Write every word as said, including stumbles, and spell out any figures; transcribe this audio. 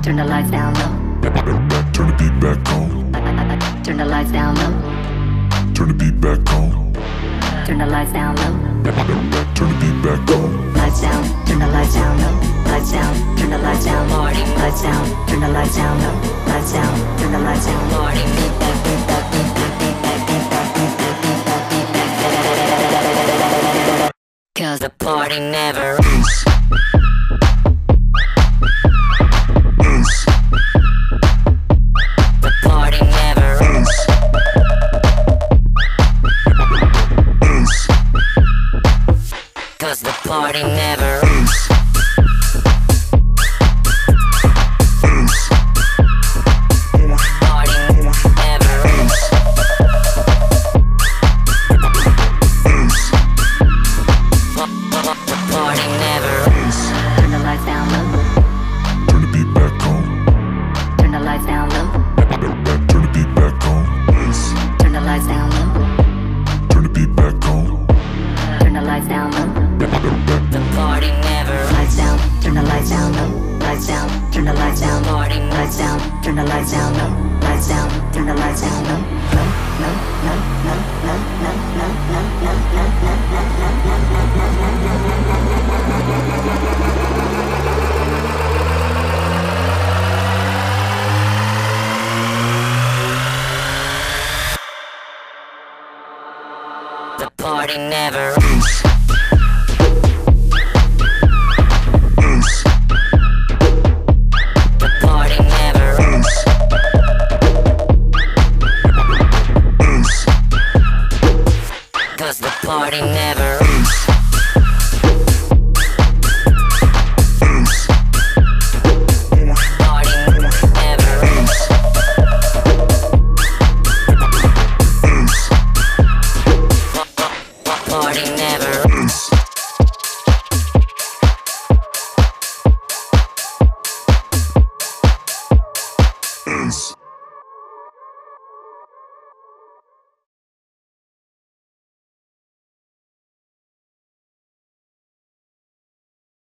Turn the lights down low. Turn the beat back on. Turn the lights down low. Turn the beat back on. Turn the lights down low. Turn the beat back on. Lights down. Turn the lights down low. Lights down. Turn the lights down. Party. Lights down. Turn the lights down low. Lights down. Turn the lights down. Party. Beat back. Beat back. Beat back. Beat back. Beat back. Beat back. Beat back. Beat back. 'Cause the party never ends. The party never ends. Cause the party never ends. Party never ends. The party never ends. Turn the lights down low. Turn the beat back on. Turn the lights down low. Turn the beat back on. Turn the lights down low. Turn the beat back on. Turn the lights down low. The party never lights down. Turn the lights down low. Lights down. Turn the lights down. Party lights down. Turn the lights down low. Lights down. Turn the lights down low. Low, low, low, low, low, low, low, low, low, low, low, The party never ends. The party never ends. Cause the party never ends. Party never ends. Party never ends.